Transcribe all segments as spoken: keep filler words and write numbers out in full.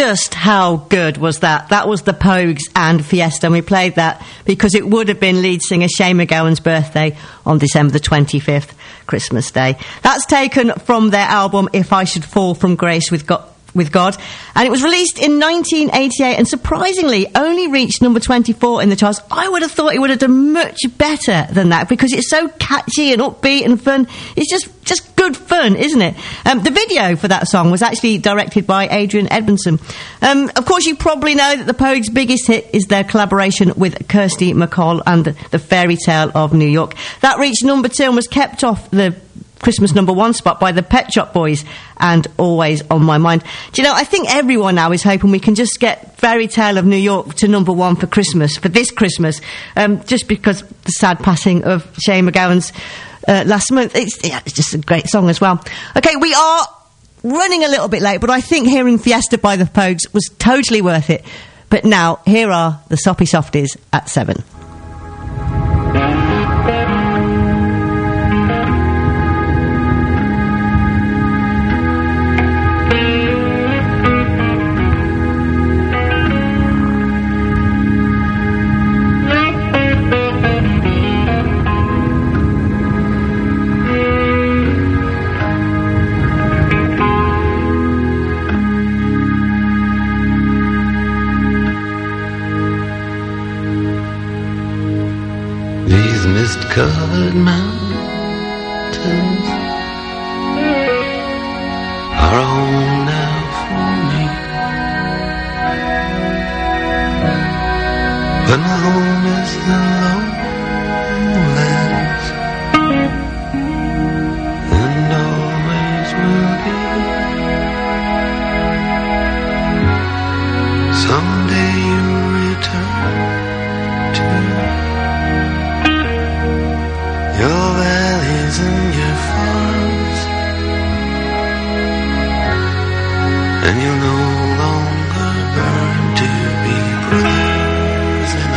just how good was that? That was the Pogues and Fiesta, and we played that because it would have been lead singer Shane MacGowan's birthday on December the twenty-fifth, Christmas Day. That's taken from their album If I Should Fall From Grace with God. with God, and it was released in nineteen eighty-eight and surprisingly only reached number twenty-four in the charts. I would have thought it would have done much better than that because it's so catchy and upbeat and fun. It's just just good fun, isn't it? Um, the video for that song was actually directed by Adrian Edmondson. Um, of course, you probably know that the Pogues' biggest hit is their collaboration with Kirsty MacColl and the, the Fairy Tale of New York. That reached number two and was kept off the Christmas number one spot by the Pet Shop Boys and Always on My Mind. Do you know, I think everyone now is hoping we can just get Fairy Tale of New York to number one for Christmas, for this Christmas, um, just because the sad passing of Shane MacGowan's uh, last month. It's, yeah, it's just a great song as well. Okay, we are running a little bit late, but I think hearing Fiesta by the Pogues was totally worth it. But now, here are the Soppy Softies at seven. Mist-covered mountains are home now for me, but my home is the lowlands, and always will be. Someday you'll return to your valleys and your farms, and you'll no longer burn to be brothers in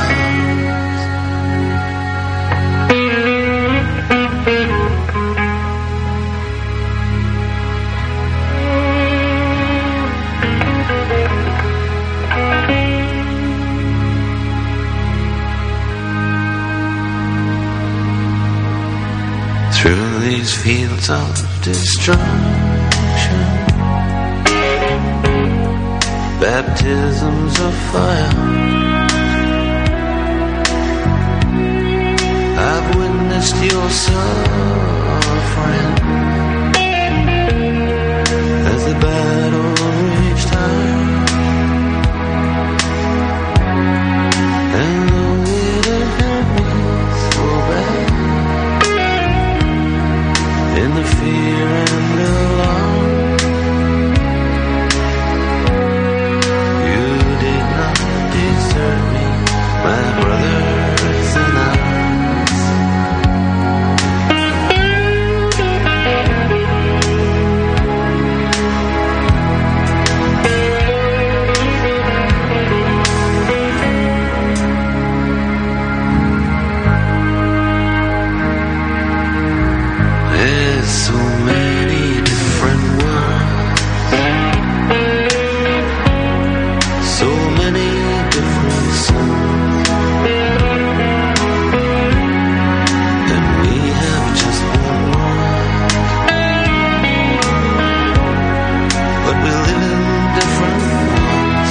through these fields of destruction, baptisms of fire, I've witnessed your suffering as the battle reached high, and though it hurt me so bad, in the fear and alarm, you did not desert me, my brothers in arms. There's so many different worlds, so many different suns, and we have just one world, but we live in different ones.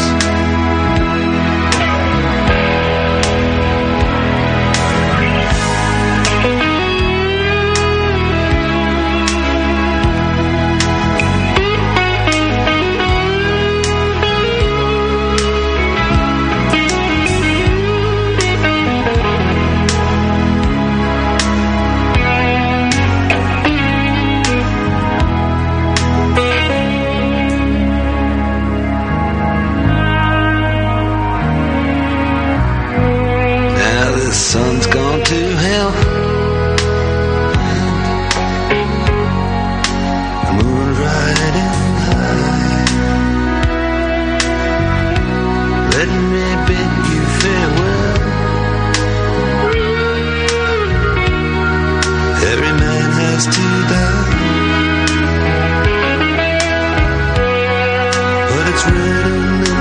Now the sun's gone to hell, the moon's riding high. Let me bid you farewell. Every man has to die, but it's written in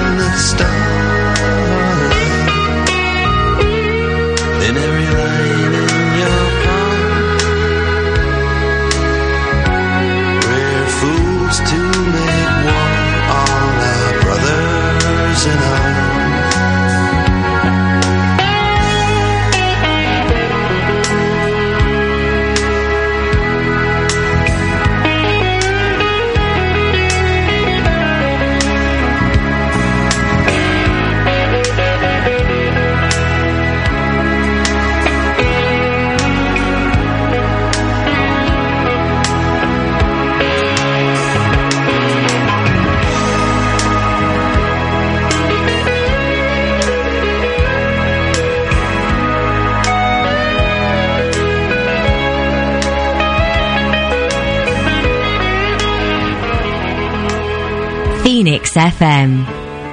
Phoenix F M.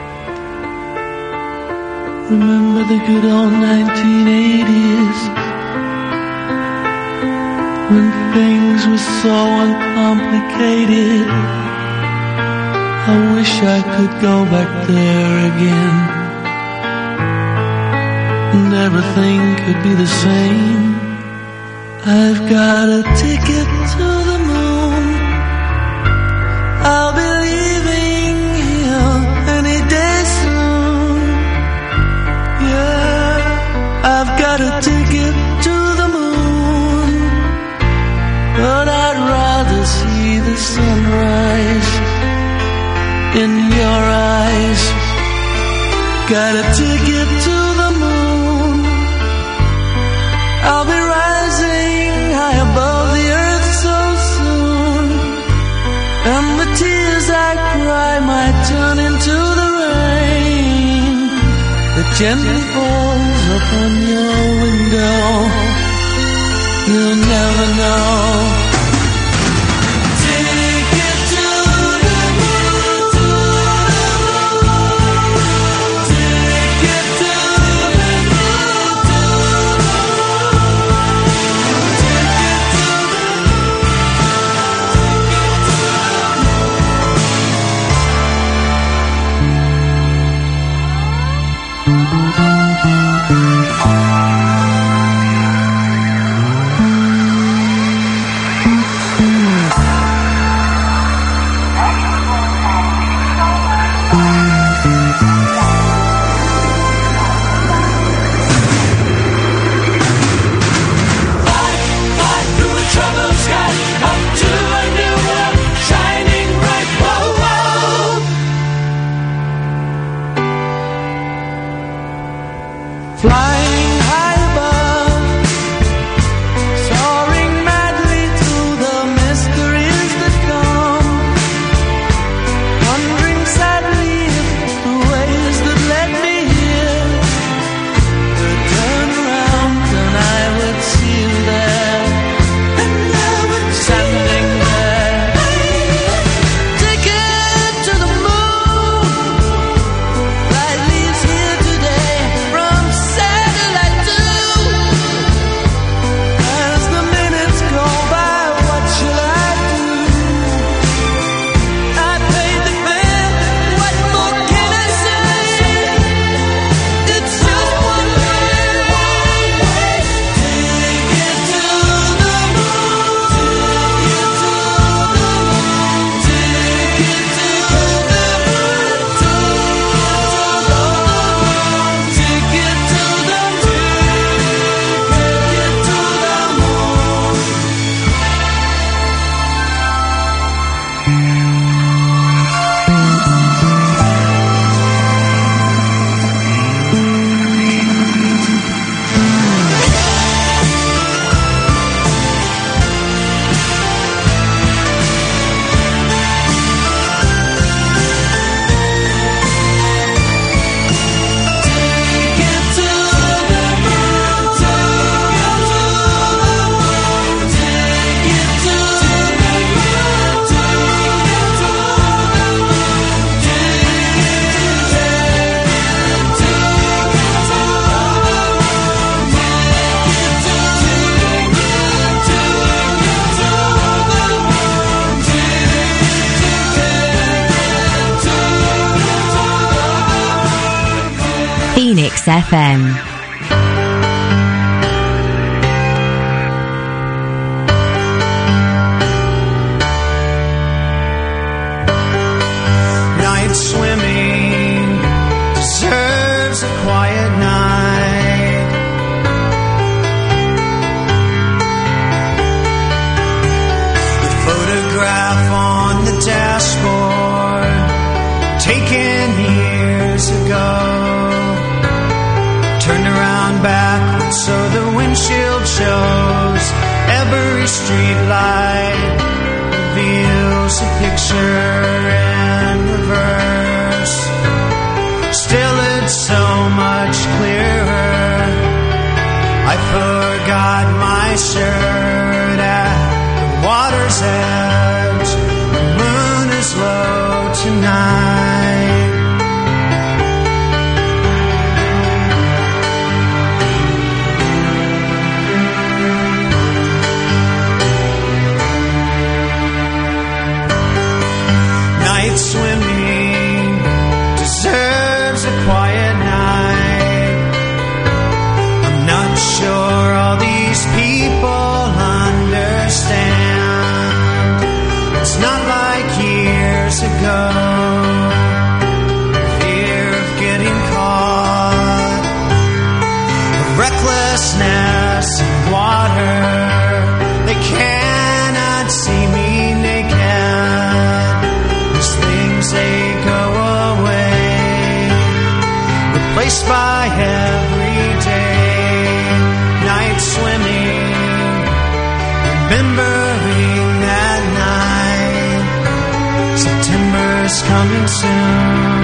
Remember the good old nineteen eighties, when things were so uncomplicated. I wish I could go back there again, and everything could be the same. I've got a ticket to the moon. I'll be leaving here any day soon. Yeah, I've got a ticket to the moon, but I'd rather see the sunrise in your eyes. Got a ticket to the moon. I'll be rising high above the earth so soon, and the tears I cry might turn into the rain that gently falls upon your window. You'll never know. Ticket to the moon, to the moon. Ticket to the moon, to the flying high above, soaring madly through the mysteries that come, wondering sadly if the ways that led me here could turn around and I would see you there, and I would standing there. Ticket to the moon, flight leaves here today from satellite two. As the minutes go by, what shall I do? I paid the bill, what more can I say? It's just one way, one way. Ticket to the moon, ticket to the moon, ticket to the moon, ticket to the Phoenix F M. Night swimming deserves a quiet night. The photograph on the dashboard, taken years ago, turned around backwards so the windshield shows. Every street light reveals a picture in reverse. Still it's so much clearer. I forgot my shirt at the water's edge. The moon is low tonight. Night swimming deserves a quiet night. I'm not sure all these people understand. It's not like years ago. Fear of getting caught, the recklessness of water. They cannot see me naked. These things, they go away, replaced by everyday night swimming, remembering that night. September's coming soon,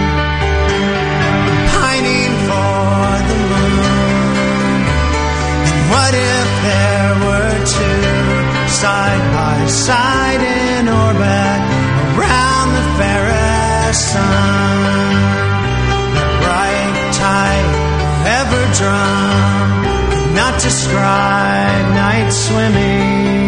pining for the moon. And what if there were two side by side in orbit around the fairest sun? That bright tide ever drum could not describe night swimming.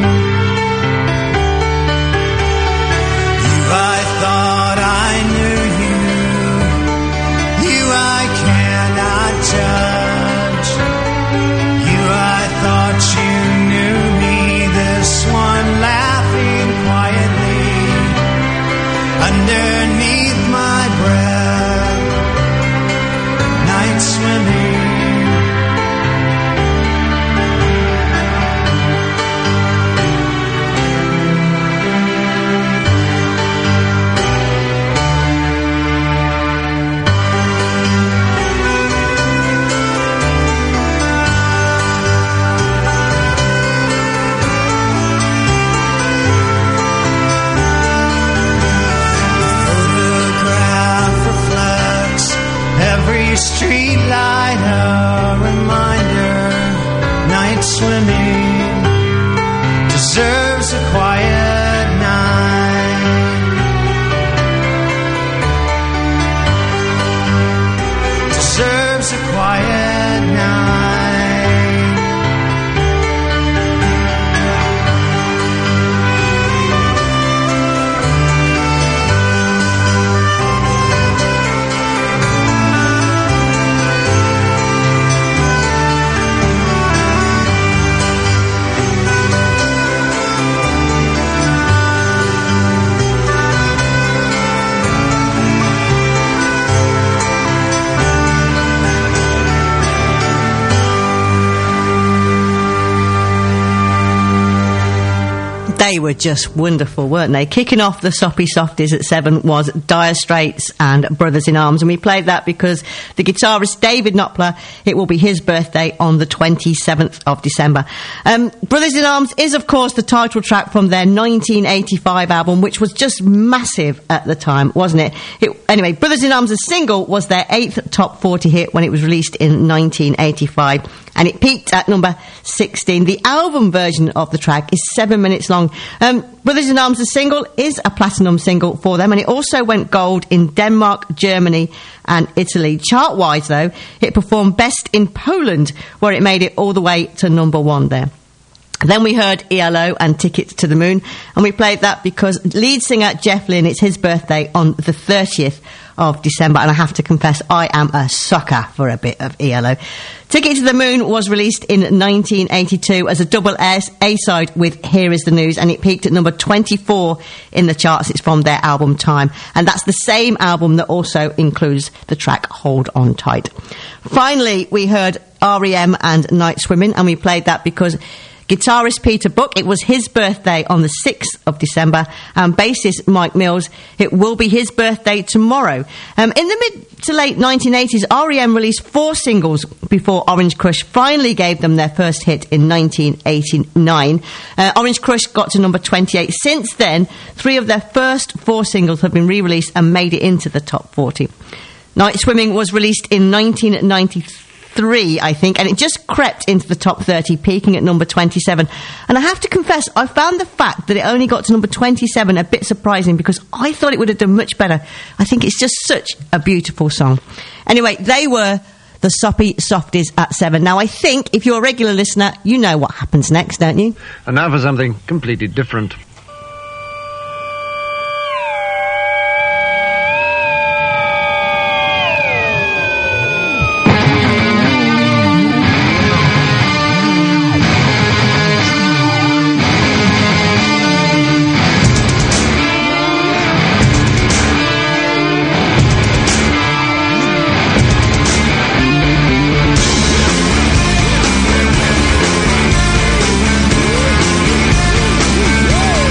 You, I thought I knew you. You, I cannot judge. You, I thought you knew me. This one laughing quietly underneath my breath. Night swimming. Street light, a reminder. Night swimming deserves a quiet night. Deserves a quiet night. They were just wonderful, weren't they? Kicking off the Soppy Softies at seven was Dire Straits and Brothers in Arms, and we played that because the guitarist David Knopfler, it will be his birthday on the twenty-seventh of December. Um, Brothers in Arms is, of course, the title track from their nineteen eighty-five album, which was just massive at the time, wasn't it? it anyway, Brothers in Arms, a single, was their eighth top forty hit when it was released in nineteen eighty-five. And it peaked at number sixteen. The album version of the track is seven minutes long. Um, Brothers in Arms, the single, is a platinum single for them, and it also went gold in Denmark, Germany and Italy. Chart-wise, though, it performed best in Poland, where it made it all the way to number one there. Then we heard E L O and Tickets to the Moon, and we played that because lead singer Jeff Lynne, it's his birthday on the thirtieth of December, and I have to confess I am a sucker for a bit of E L O. Ticket to the Moon was released in nineteen eighty-two as a double A-side with Here Is the News, and it peaked at number twenty-four in the charts. It's from their album Time, and that's the same album that also includes the track Hold On Tight. Finally, we heard R E M and Night Swimming, and we played that because guitarist Peter Buck, it was his birthday on the sixth of December, and bassist Mike Mills, it will be his birthday tomorrow. Um, in the mid to late nineteen eighties, R E M released four singles before Orange Crush finally gave them their first hit in nineteen eighty-nine. Uh, Orange Crush got to number twenty-eight. Since then, three of their first four singles have been re-released and made it into the top forty. Night Swimming was released in nineteen ninety-three. three, I think, and it just crept into the top thirty, peaking at number twenty-seven. And I have to confess, I found the fact that it only got to number twenty-seven a bit surprising, because I thought it would have done much better. I think it's just such a beautiful song. Anyway, they were the Soppy Softies at seven. Now, I think if you're a regular listener, you know what happens next, don't you? And now for something completely different. Woo!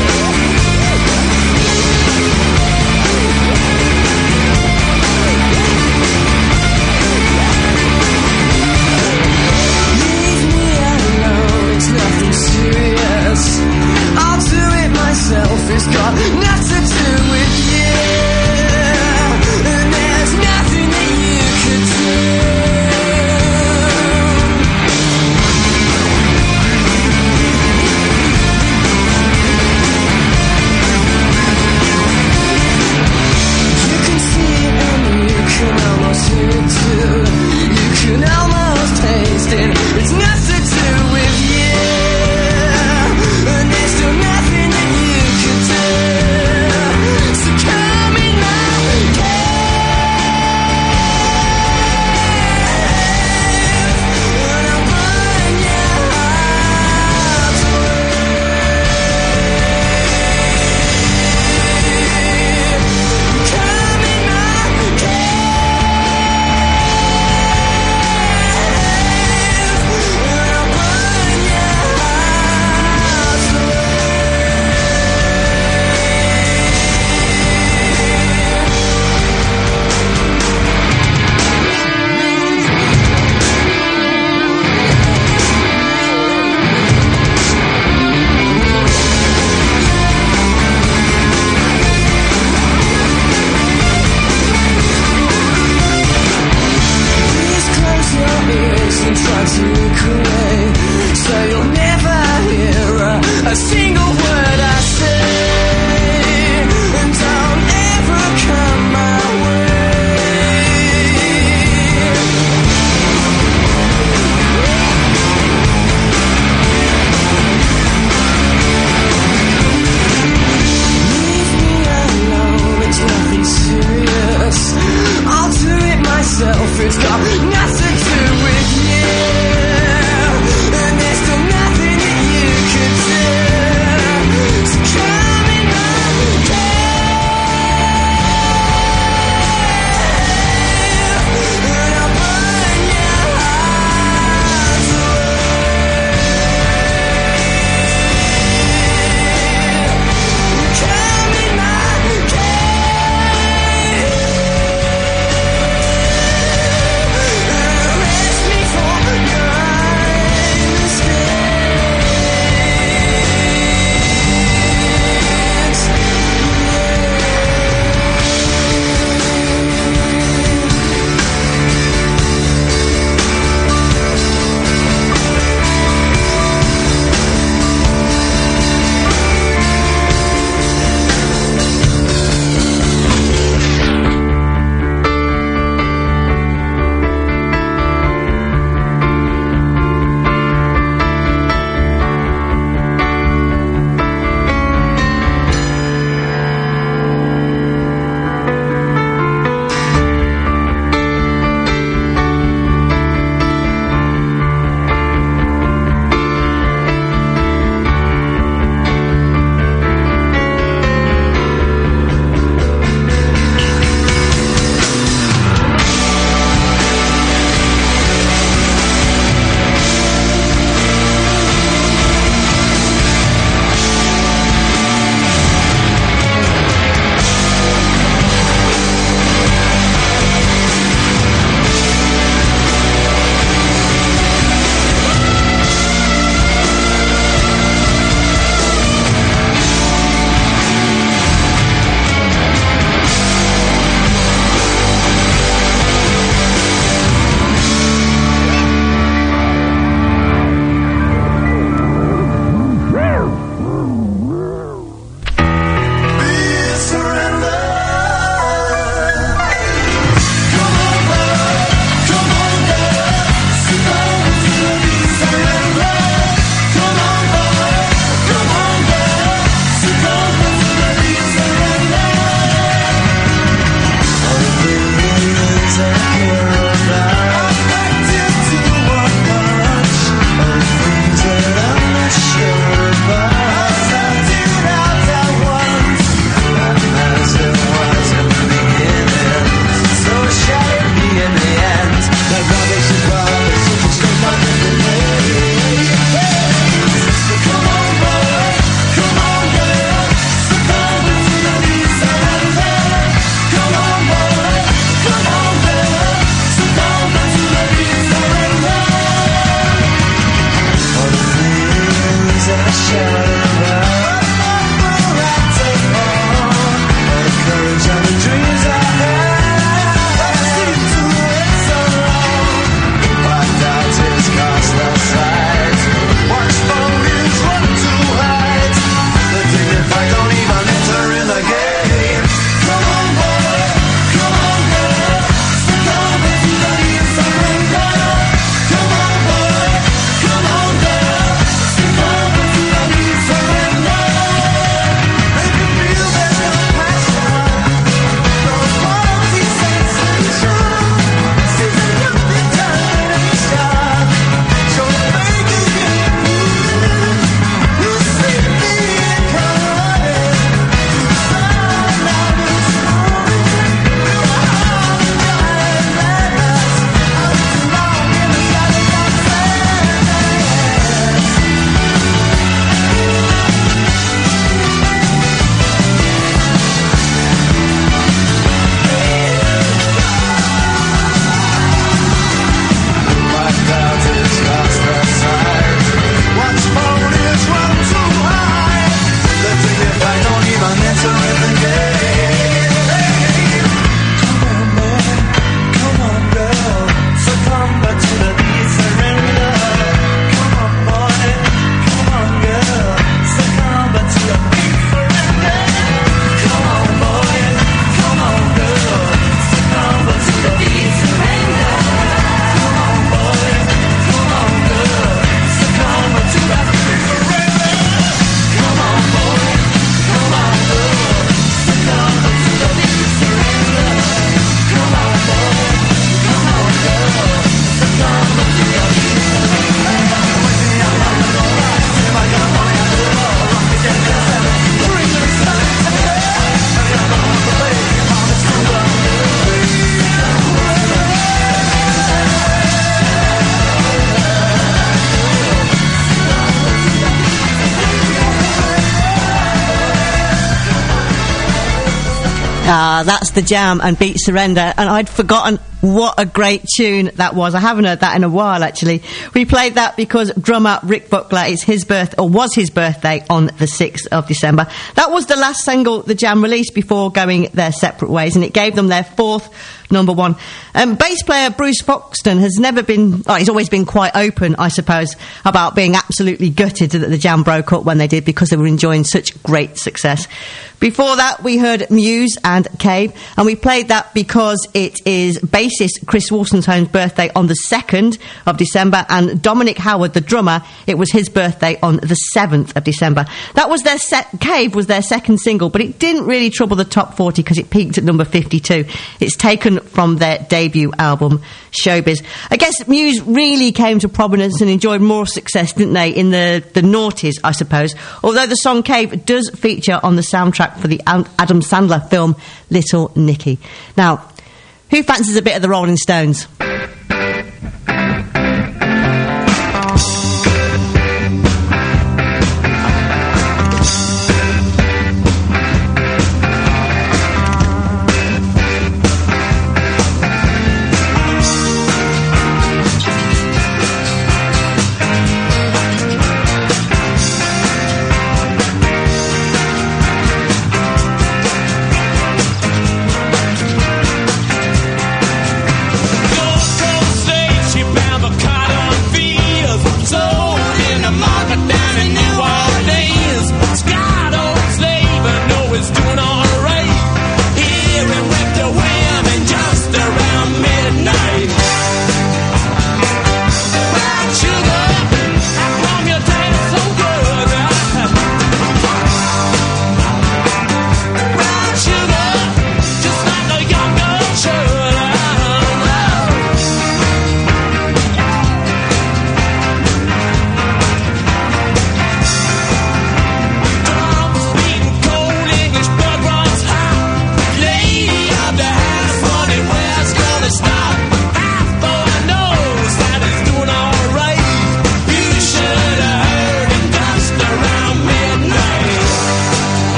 Ah, that's The Jam and Beat Surrender, and I'd forgotten what a great tune that was. I haven't heard that in a while, actually. We played that because drummer Rick Buckler, it's his birth, or was his birthday on the sixth of December. That was the last single The Jam released before going their separate ways, and it gave them their fourth number one. Um, bass player Bruce Foxton has never been, oh, he's always been quite open, I suppose, about being absolutely gutted that The Jam broke up when they did because they were enjoying such great success. Before that, we heard Muse and Cave, and we played that because it is bassist Chris Wolstenholme's birthday on the second of December, and Dominic Howard, the drummer, it was his birthday on the seventh of December. That was their set, Cave was their second single, but it didn't really trouble the top forty because it peaked at number fifty-two. It's taken from their debut album, Showbiz. I guess Muse really came to prominence and enjoyed more success, didn't they, in the, the noughties, I suppose. Although the song Cave does feature on the soundtrack for the Adam Sandler film Little Nicky. Now, who fancies a bit of the Rolling Stones?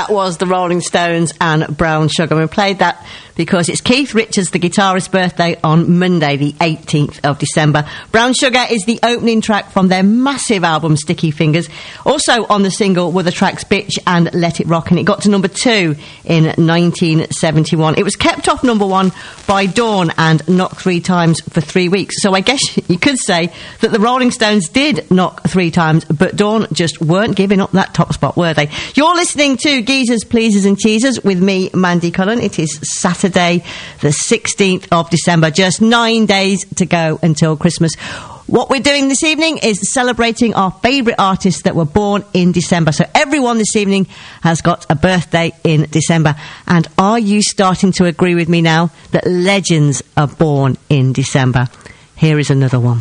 That was the Rolling Stones and Brown Sugar. We played that because it's Keith Richards, the guitarist's birthday on Monday, the eighteenth of December. Brown Sugar is the opening track from their massive album, Sticky Fingers. Also on the single were the tracks Bitch and Let It Rock, and it got to number two in nineteen seventy-one. It was kept off number one by Dawn and knocked three times for three weeks. So I guess you could say that the Rolling Stones did knock three times, but Dawn just weren't giving up that top spot, were they? You're listening to Geezers, Pleasers and Cheesers with me, Mandy Cullen. It is Saturday, the sixteenth of December. Just nine days to go until Christmas. What we're doing this evening is celebrating our favourite artists that were born in December. So everyone this evening has got a birthday in December. And are you starting to agree with me now that legends are born in December? Here is another one.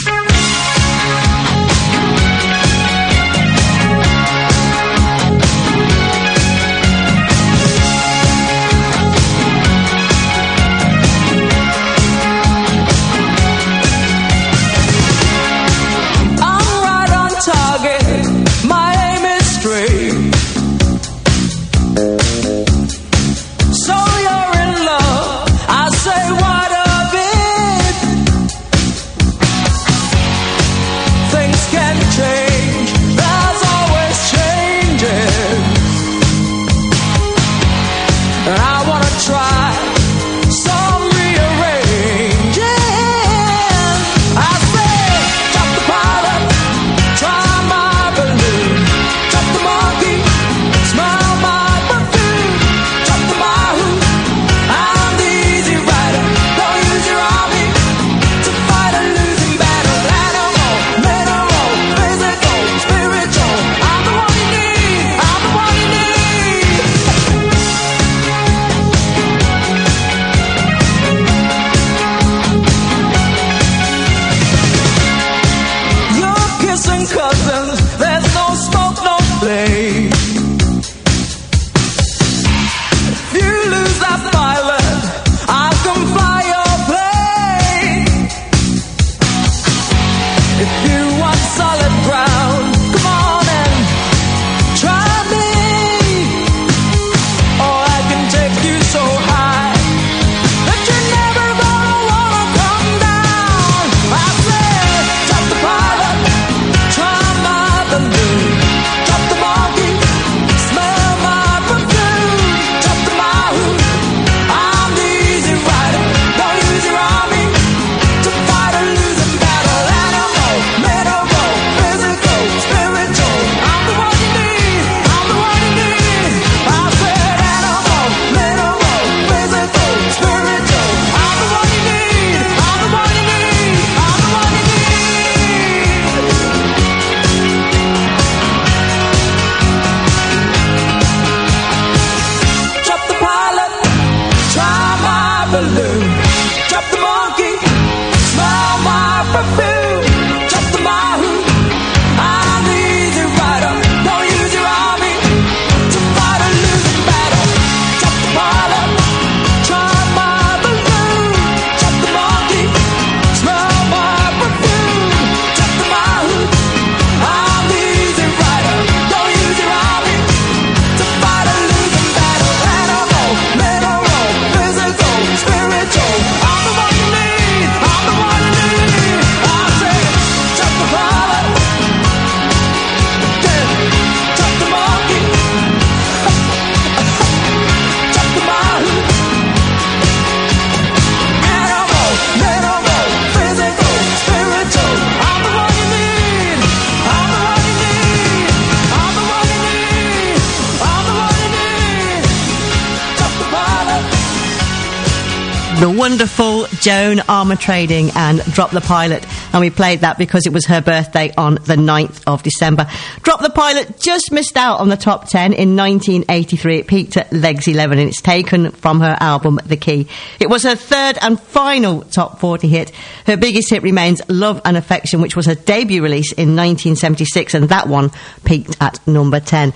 The wonderful Joan Armatrading and Drop the Pilot. And we played that because it was her birthday on the ninth of December. Drop the Pilot just missed out on the top ten in nineteen eighty-three. It peaked at legs eleven and it's taken from her album The Key. It was her third and final top forty hit. Her biggest hit remains Love and Affection, which was her debut release in nineteen seventy-six, and that one peaked at number ten.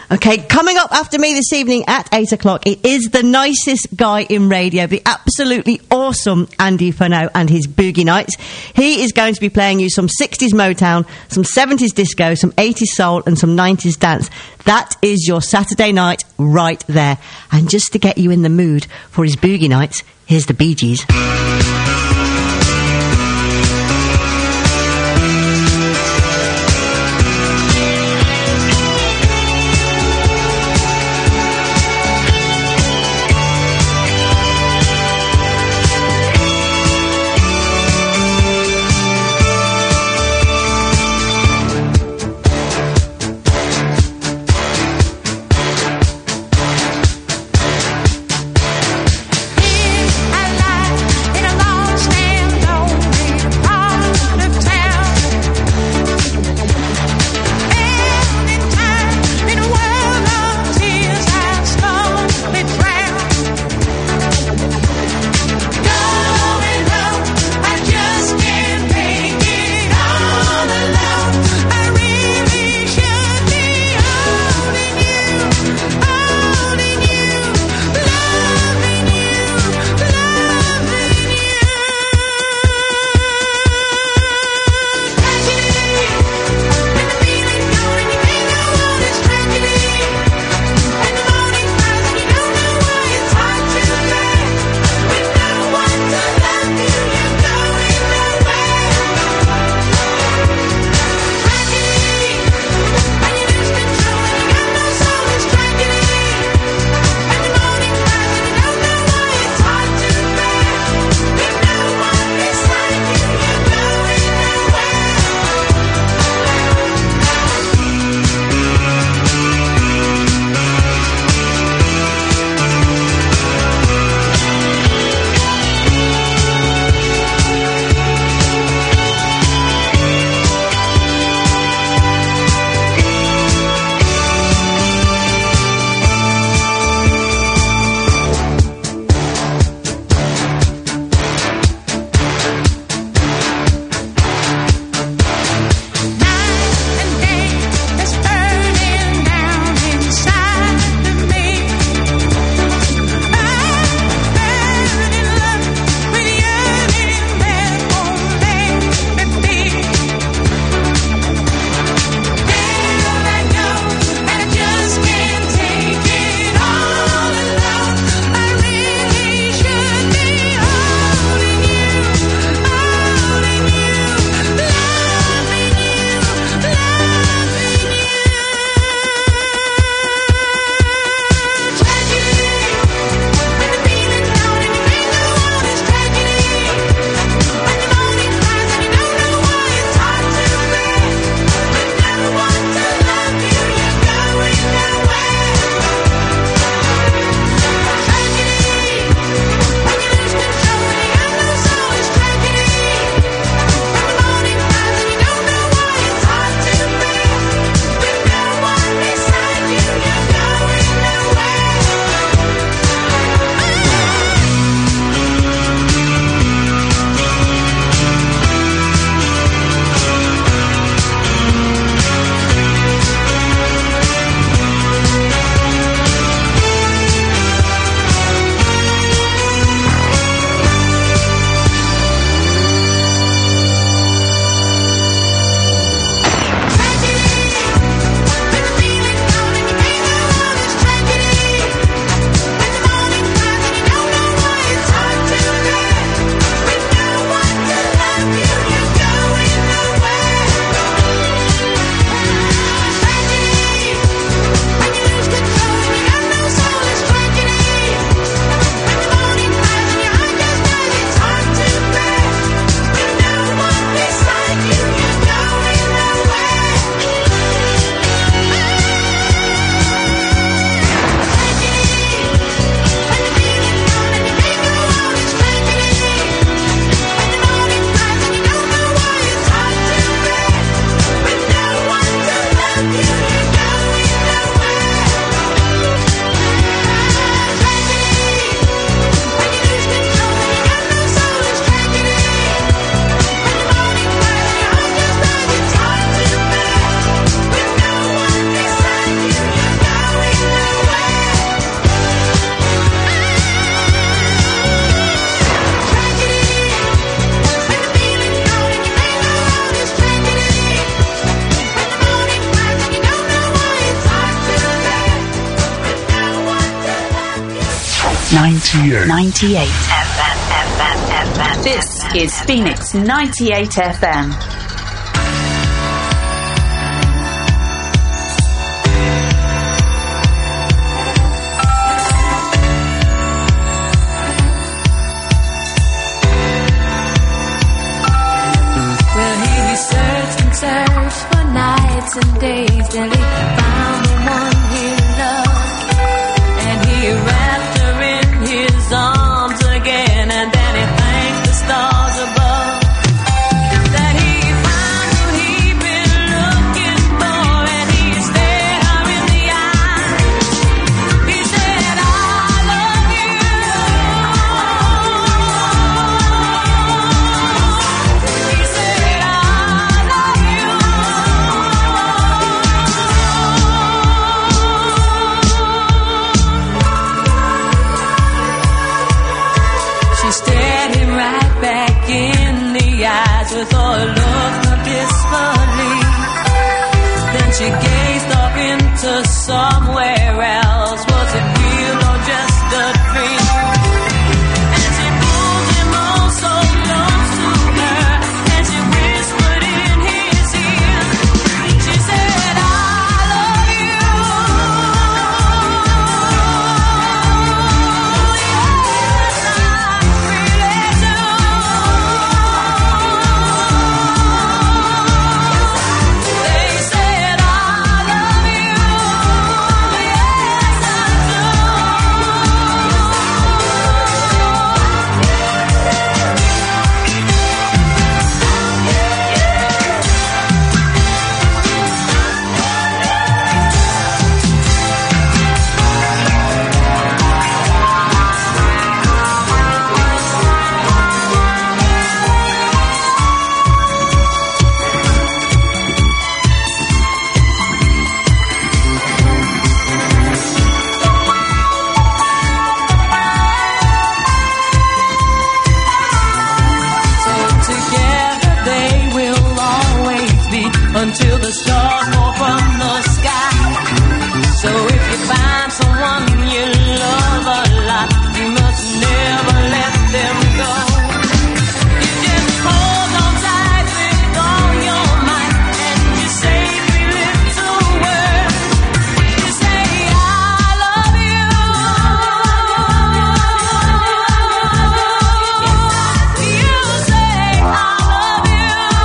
Okay, coming up after me this evening at eight o'clock, it is the nicest guy in radio, the absolutely awesome Andy Furneaux and his Boogie Nights. He is going to be playing you some sixties Motown, some seventies disco, some eighties soul and some nineties dance. That is your Saturday night right there. And just to get you in the mood for his Boogie Nights, here's the Bee Gees. I like ninety-eight. ninety-eight F M, F M, F M. This is Phoenix ninety-eight F M. Well, he searched and searched for nights and days till he found the one he loved, and he wrapped her in his arms again, and then he thanked the stars above that he found who he'd been looking for, and he stared her in the eye. He said, I love you. He said, I love you. She stared him right back in the eyes with a look of disbelief. Then she gazed off into somewhere else. Was it real or just a dream? And she pulled him on so close to her, and she whispered in his ear. She said, I love you. Yes, I really do. They said, I love you. Yes, I So together they will always be until the stars fall from the sky. So if you find someone you love a lot, you must never let them go. You just hold on tight with all your might, and you say three little words. You say, I love you. You say, I love you.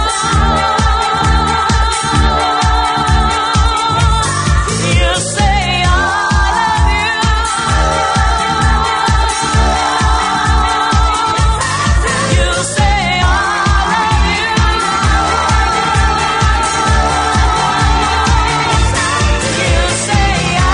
You say, I love you. You say, I love you. You say, I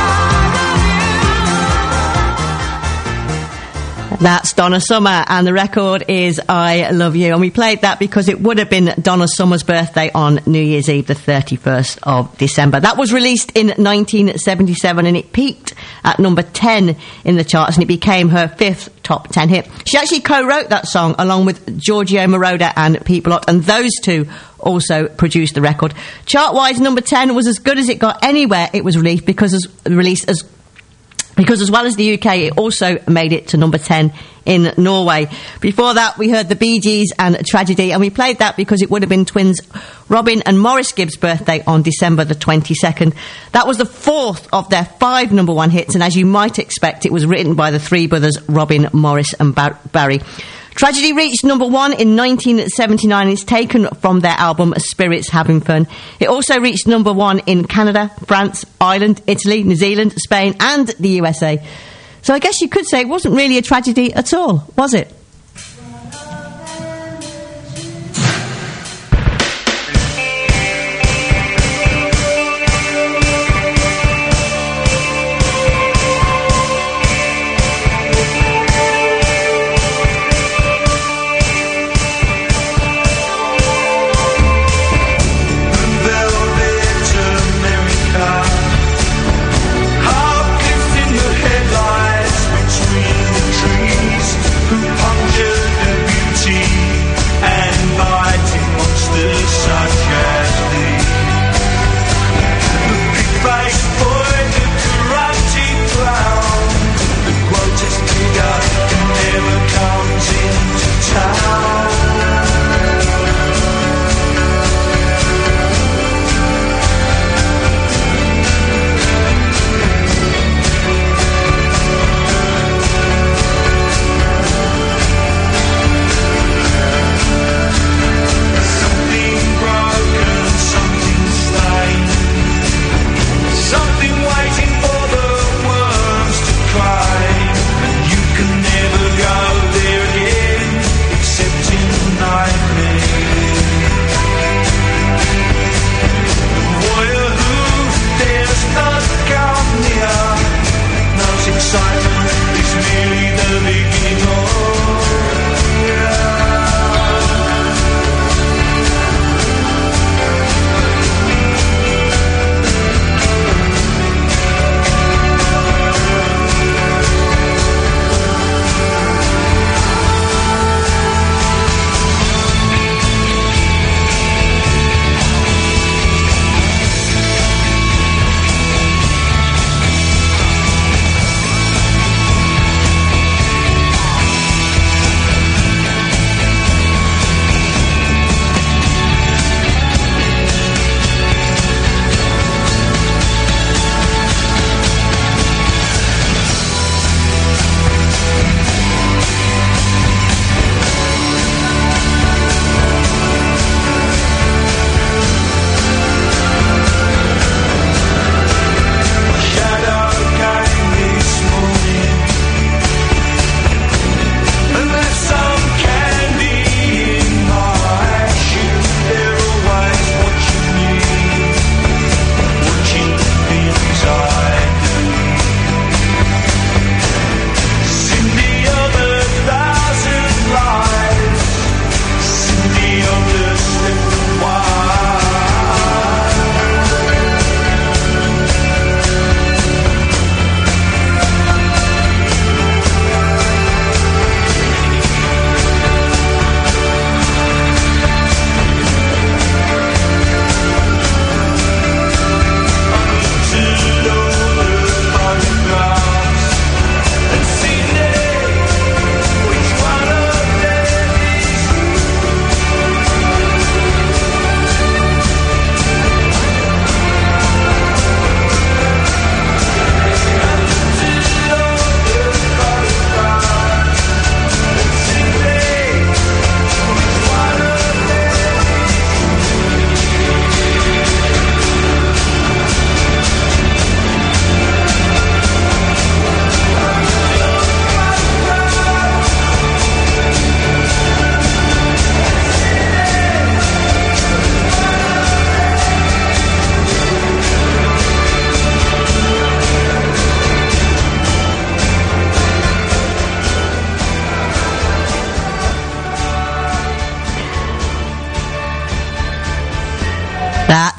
love you. That's Donna Summer, and the record is I Love You. And we played that because it would have been Donna Summer's birthday on New Year's Eve, the thirty-first of December. That was released in nineteen seventy-seven, and it peaked at number ten in the charts, and it became her fifth top ten hit. She actually co-wrote that song along with Giorgio Moroder and Pete Bellotte, and those two also produced the record. Chart-wise, number ten was as good as it got anywhere it was released, because as released as Because as well as the U K, it also made it to number ten in Norway. Before that, we heard the Bee Gees and Tragedy, and we played that because it would have been twins Robin and Maurice Gibbs' birthday on December the twenty-second. That was the fourth of their five number one hits, and as you might expect, it was written by the three brothers Robin, Maurice and Bar- Barry. Tragedy reached number one in nineteen seventy-nine. It's taken from their album Spirits Having Fun. It also reached number one in Canada, France, Ireland, Italy, New Zealand, Spain and the U S A. So I guess you could say it wasn't really a tragedy at all, was it? Velvet America, how in the headlights between the trees, who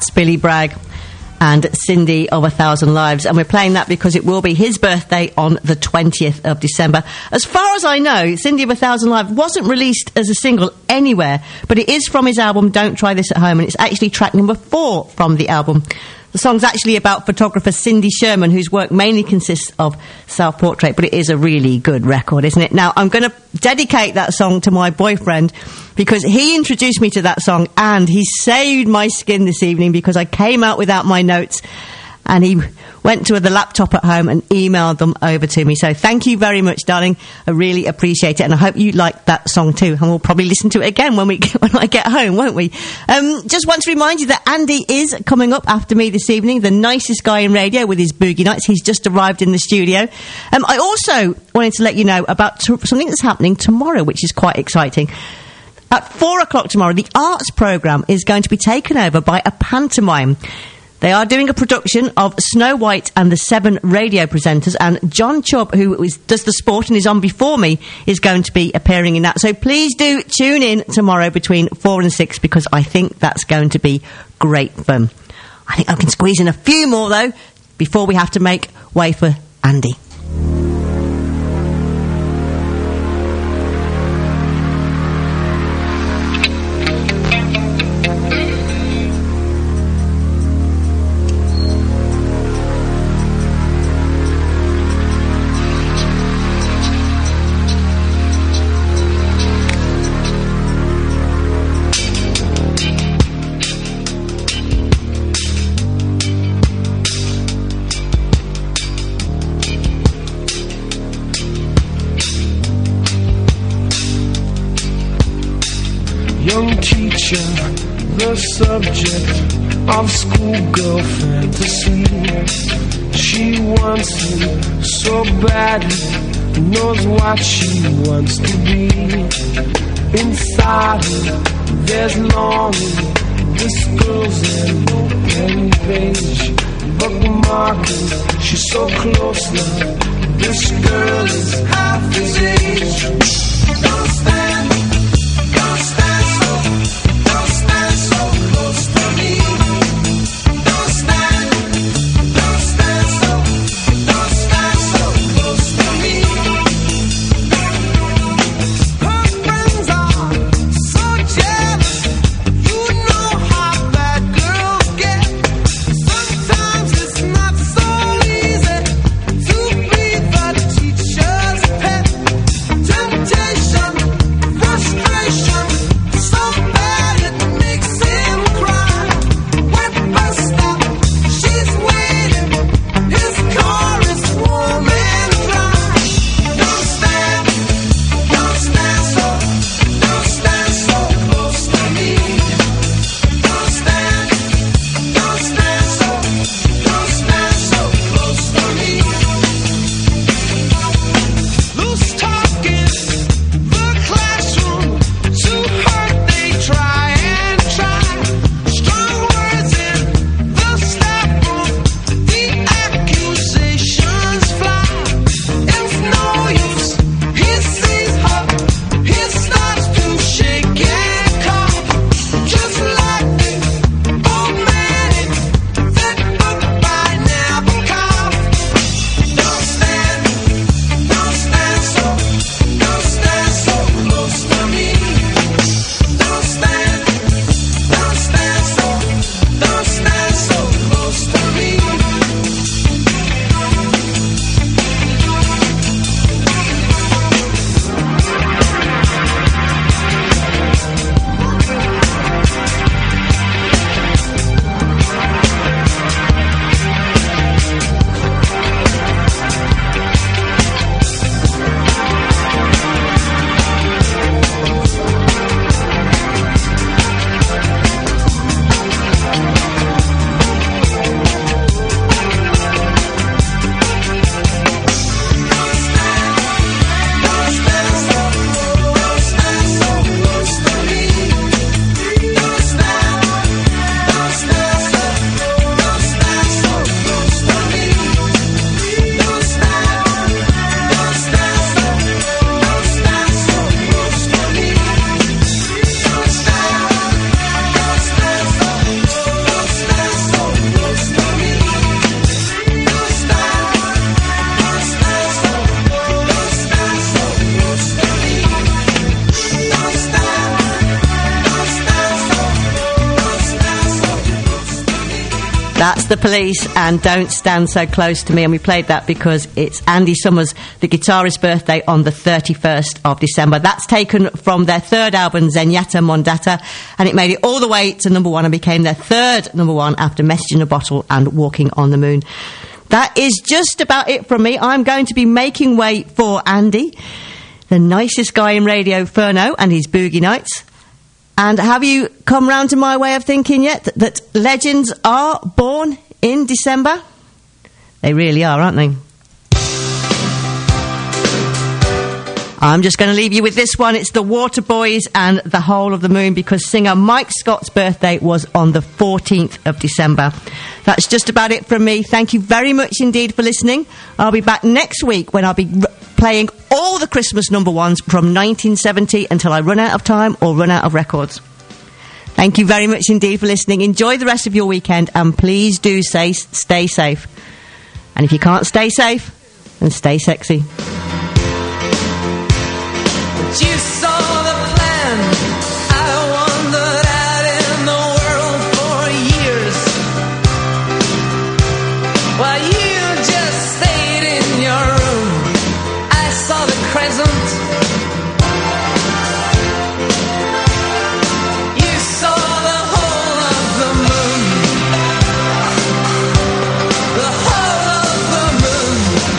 That's Billy Bragg and Cindy of A Thousand Lives. And we're playing that because it will be his birthday on the twentieth of December. As far as I know, Cindy of A Thousand Lives wasn't released as a single anywhere, but it is from his album Don't Try This at Home, and it's actually track number four from the album. The song's actually about photographer Cindy Sherman, whose work mainly consists of self-portrait, but it is a really good record, isn't it? Now, I'm going to dedicate that song to my boyfriend because he introduced me to that song and he saved my skin this evening because I came out without my notes and he went to the laptop at home and emailed them over to me. So thank you very much, darling. I really appreciate it, and I hope you like that song too. And we'll probably listen to it again when we when I get home, won't we? Um, just want to remind you that Andy is coming up after me this evening, the nicest guy in radio with his boogie nights. He's just arrived in the studio. Um, I also wanted to let you know about t- something that's happening tomorrow, which is quite exciting. At four o'clock tomorrow, the arts programme is going to be taken over by a pantomime. They are doing a production of Snow White and the Seven radio presenters, and John Chubb, who is, does the sport and is on before me, is going to be appearing in that. So please do tune in tomorrow between four and six because I think that's going to be great fun. I think I can squeeze in a few more, though, before we have to make way for Andy. The subject of schoolgirl fantasy. She wants him so badly, knows what she wants to be. Inside her, there's longing. This girl's an open page, bookmarking. She's so close now. This girl is half his age. Don't stand, don't stand so. Temptation That's The Police and Don't Stand So Close to Me, and we played that because it's Andy Summers, the guitarist's birthday on the thirty-first of December. That's taken from their third album, Zenyatta Mondata, and it made it all the way to number one and became their third number one after Message in a Bottle and Walking on the Moon. That is just about it from me. I'm going to be making way for Andy, the nicest guy in radio, Furno, and his Boogie Nights. And have you come round to my way of thinking yet? That, that legends are born in December? They really are, aren't they? I'm just going to leave you with this one. It's the Waterboys and The Whole of the Moon, because singer Mike Scott's birthday was on the fourteenth of December. That's just about it from me. Thank you very much indeed for listening. I'll be back next week when I'll be r- playing all the Christmas number ones from nineteen seventy until I run out of time or run out of records. Thank you very much indeed for listening. Enjoy the rest of your weekend, and please do say, stay safe. And if you can't stay safe, then stay sexy. You saw the plan. I wandered out in the world for years, while you just stayed in your room. I saw the crescent. You saw the whole of the moon. The whole of the moon.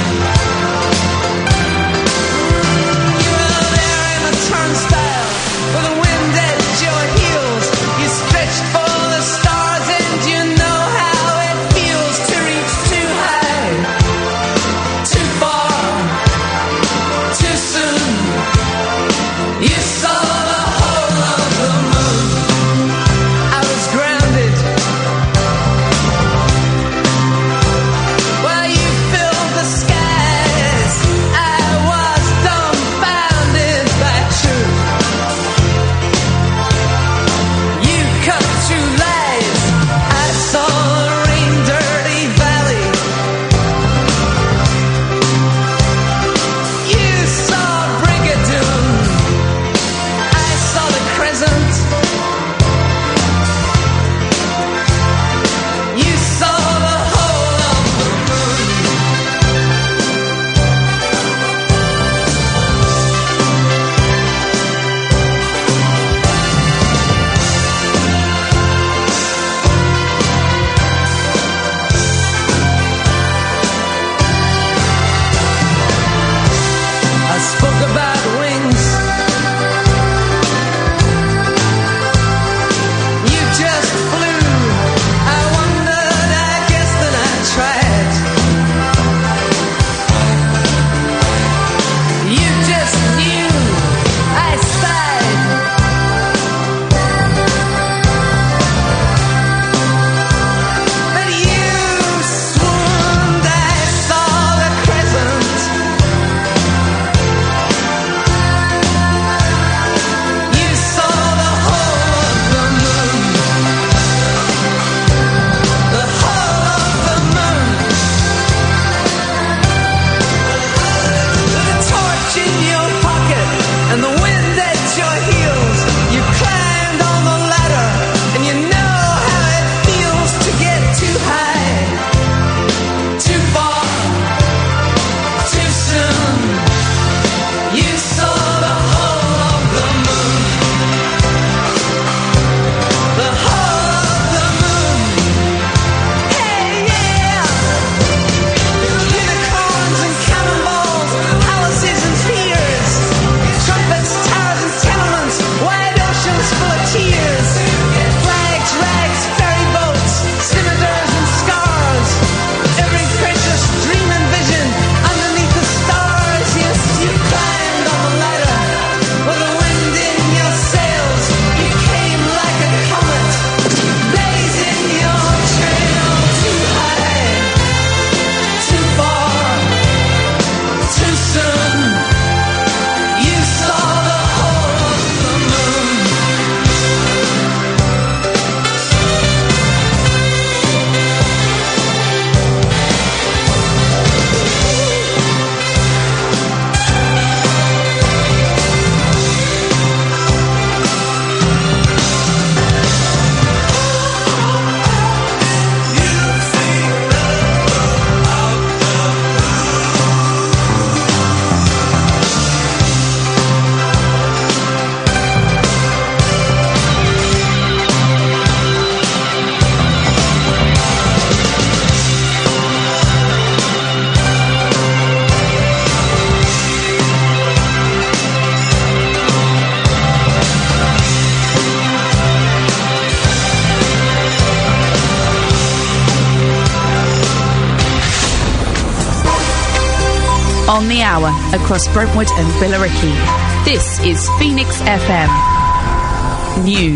You were there in a turnstile with the wind at your heels. You stretched for the stars, and you know how it feels to reach too high, too far, too soon. On the hour across Brentwood and Billericay. This is Phoenix F M. News.